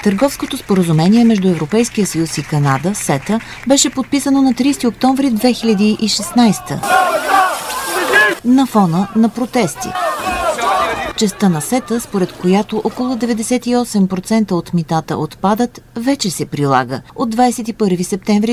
Търговското споразумение между Европейския съюз и Канада, СЕТА, беше подписано на 30 октомври 2016 на фона на протести. Частта на СЕТА, според която около 98% от митата отпадат, вече се прилага от 21 септември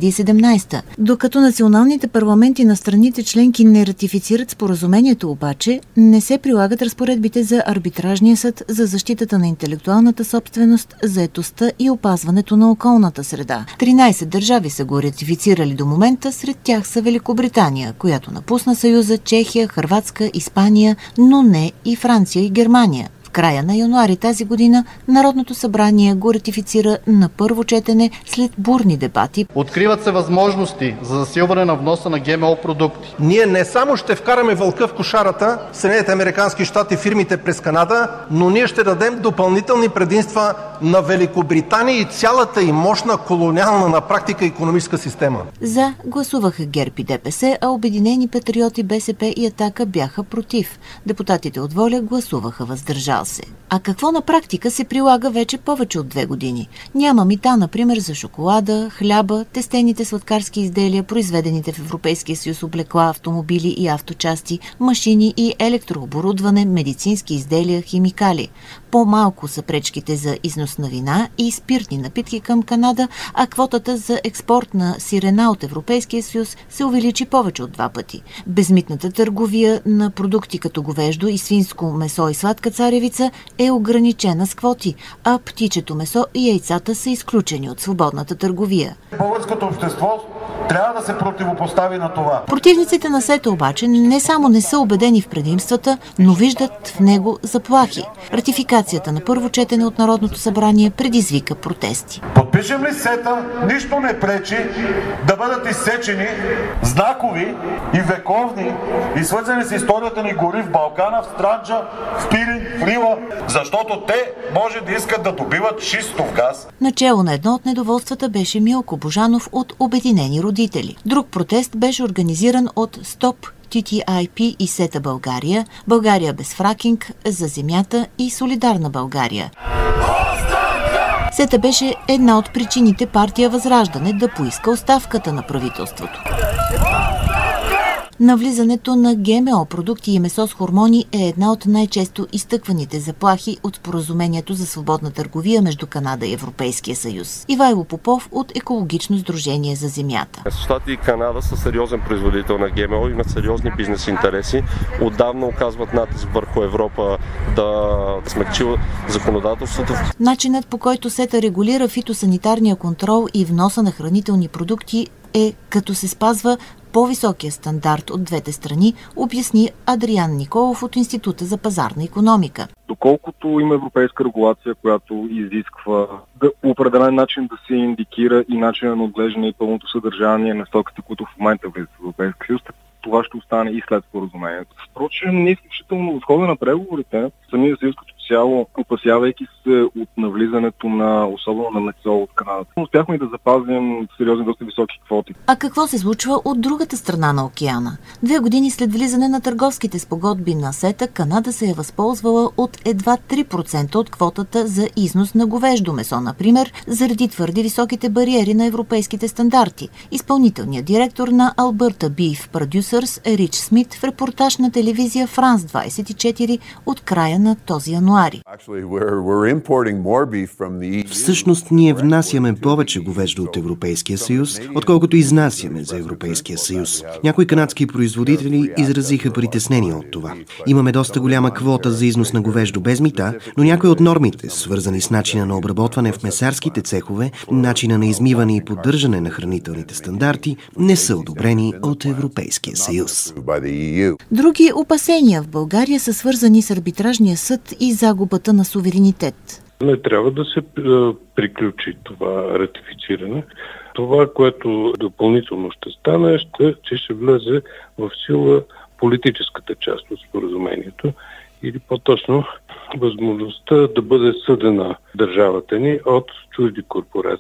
2017. Докато националните парламенти на страните членки не ратифицират споразумението обаче, не се прилагат разпоредбите за арбитражния съд за защитата на интелектуалната собственост, заетостта и опазването на околната среда. 13 държави са го ратифицирали до момента, сред тях са Великобритания, която напусна Съюза, Чехия, Хърватска, Испания, но не и Франция и Германия. В края на януари тази година Народното събрание го ратифицира на първо четене след бурни дебати. Откриват се възможности за засилване на вноса на ГМО продукти. Ние не само ще вкараме вълка в кошарата, Съединените американски щати, фирмите през Канада, но ние ще дадем допълнителни предимства на Великобритания и цялата и мощна колониална на практика икономическа система. За гласуваха ГЕРБ и ДПС, а Обединени патриоти, БСП и Атака бяха против. Депутатите от Воля гласуваха въздържал се. А какво на практика се прилага вече повече от 2 години? Няма мита, например, за шоколада, хляба, тестените сладкарски изделия, произведените в Европейския съюз облекла, автомобили и авточасти, машини и електрооборудване, медицински изделия, химикали. По-малко са пречките за износ на вина и спиртни напитки към Канада, а квотата за експорт на сирена от Европейския съюз се увеличи повече от 2 пъти. Безмитната търговия на продукти като говеждо и свинско месо и сладка царевица е ограничена с квоти, а птичето месо и яйцата са изключени от свободната търговия. Българското общество трябва да се противопостави на това. Противниците на СЕТА обаче не само не са убедени в предимствата, но виждат в него заплахи. Ратификацията на първо четене от Народното събрание предизвика протести. Подпишем ли СЕТА, нищо не пречи да бъдат изсечени знакови и вековни и свързани с историята ни гори в Балкана, в Странджа, в Пирин, в Рила, защото те може да искат да добиват шистов газ. Начело на едно от недоволствата беше Милко Божанов от Обединени родители. Друг протест беше организиран от Стоп TTIP и СЕТА България, България без фракинг, За земята и Солидарна България. СЕТА беше една от причините партия Възраждане да поиска оставката на правителството. Навлизането на ГМО продукти и месо с хормони е една от най-често изтъкваните заплахи от споразумението за свободна търговия между Канада и Европейския съюз. Ивайло Попов от Екологично сдружение За земята. Щати и Канада са сериозен производител на ГМО, имат сериозни бизнес интереси. Отдавна оказват натиск върху Европа да смекчи законодателството. Начинът, по който СЕТА регулира фитосанитарния контрол и вноса на хранителни продукти е като се спазва по-високия стандарт от двете страни, обясни Адриан Николов от Института за пазарна икономика. Доколкото има европейска регулация, която изисква по определен начин да се индикира и начина на отглеждане и пълното съдържание на стоките, които в момента влизат в Европейския съюз, това ще остане и след споразумението. Впрочем, не изключително в хода на преговорите, самия съюз като цяло, опасявайки се от навлизането на, особено на месо от Канада, успяхме и да запазим сериозни, доста високи квоти. А какво се случва от другата страна на океана? 2 години след влизане на търговските спогодби на СЕТА, Канада се е възползвала от едва 3% от квотата за износ на говеждо месо, например, заради твърде високите бариери на европейските стандарти. Изпълнителният директор на Alberta Beef Producers Рич Смит в репортаж на телевизия Франс 24 от края на този януари. Всъщност ние внасяме повече говеждо от Европейския съюз, отколкото изнасяме за Европейския съюз. Някои канадски производители изразиха притеснение от това. Имаме доста голяма квота за износ на говеждо без мита, но някои от нормите, свързани с начина на обработване в месарските цехове, начина на измиване и поддържане на хранителните стандарти, не са одобрени от Европейския съюз. Други опасения в България са свързани с арбитражния съд и загубата на суверенитет. Не трябва да се приключи това ратифициране. Това, което допълнително ще стане, че ще влезе в сила политическата част от споразумението или по-точно възможността да бъде съдена държавата ни от чужди корпорации,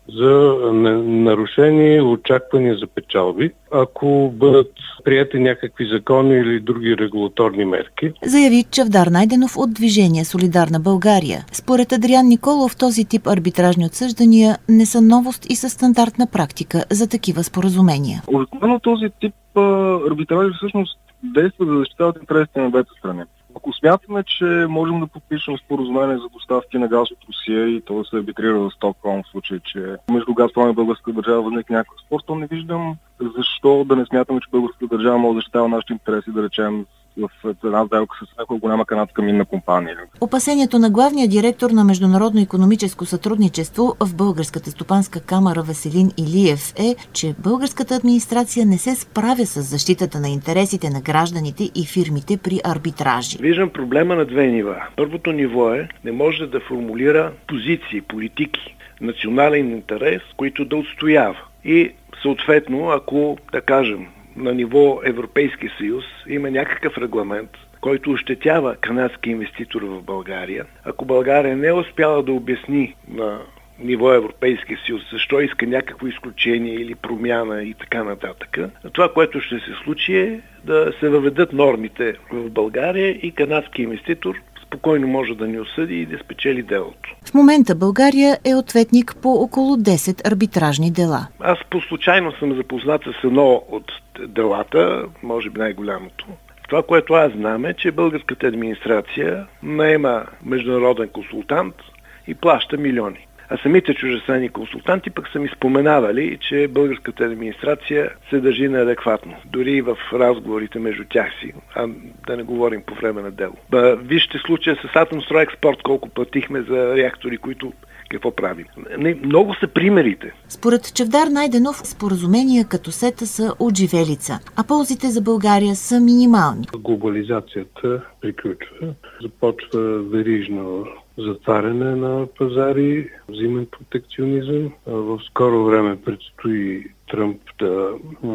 за нарушени очаквания за печалби, ако бъдат приети някакви закони или други регулаторни мерки. Заяви Чавдар Найденов от движение Солидарна България. Според Адриан Николов, този тип арбитражни отсъждания не са новост и са стандартна практика за такива споразумения. Обикновено този тип арбитражи всъщност действат да защитават интересите на двете страни. Ако смятаме, че можем да подпишем споразумение за доставки на газ от Русия и то да се арбитрира в Стокхолм в случай, че между Газпром и българската държава възникне някакъв спор, то не виждам защо да не смятаме, че българската държава може да защитава нашите интереси, да речем, в една сделка с някаква голяма канадска минна компания. Опасението на главния директор на Международно икономическо сътрудничество в Българската стопанска камара Веселин Илиев е, че българската администрация не се справя с защитата на интересите на гражданите и фирмите при арбитражи. Виждам проблема на две нива. Първото ниво е, не може да формулира позиции, политики, национален интерес, които да отстоява. И съответно, ако, да кажем, на ниво Европейски съюз има някакъв регламент, който ощетява канадски инвеститор в България, ако България не е успяла да обясни на ниво Европейски съюз защо иска някакво изключение или промяна и така нататък, това, което ще се случи е да се въведат нормите в България и канадски инвеститор спокойно може да ни осъди и да спечели делото. В момента България е ответник по около 10 арбитражни дела. Аз по случайно съм запознат с едно от делата, може би най-голямото. Това, което аз знам е, че българската администрация наема международен консултант и плаща милиони. А самите чуждестранни консултанти пък са ми споменавали, че българската администрация се държи неадекватно. Дори в разговорите между тях си, а да не говорим по време на дело. Вижте случая с Атомстройекспорт, колко платихме за реактори, които какво правим. Много са примерите. Според Чавдар Найденов, споразумения като СЕТА са отживелица, а ползите за България са минимални. Глобализацията приключва. Започва верижно затваряне на пазари, взаимен протекционизъм. В скоро време предстои Тръмп да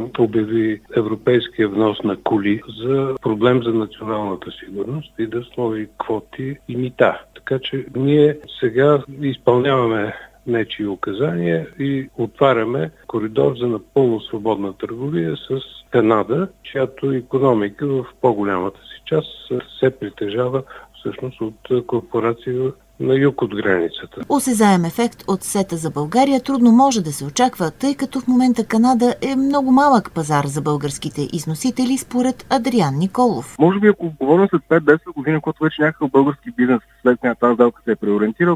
обяви европейския внос на коли за проблем за националната сигурност и да сложи квоти и мита. Така че ние сега изпълняваме нечии указания и отваряме коридор за напълно свободна търговия с Канада, чиято икономика в по-голямата си част се притежава всъщност от корпорации на юг от границата. Осезаем ефект от СЕТА за България трудно може да се очаква, тъй като в момента Канада е много малък пазар за българските износители, според Адриан Николов. Може би ако говорим след 5-10 години, когато вече някакъв български бизнес след тази сделка се е преориентирал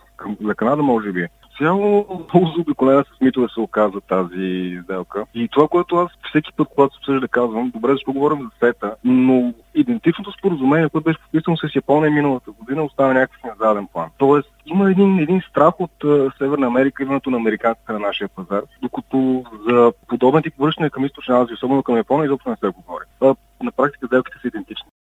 за Канада, може би. Цяло много заобиколена с митове се оказа тази сделка. И това, което аз всеки път, когато се обсъжда, казвам, добре, защо говорим за СЕТА, но идентичното споразумение, което беше подписано с Япония миналата година, остава някакъв на заден план. Тоест, има един страх от Северна Америка, идването на американците на нашия пазар, докато за подобен тип връщане към Източна Азия, особено към Япония, изобщо не се говори. На практика сделките са идентични.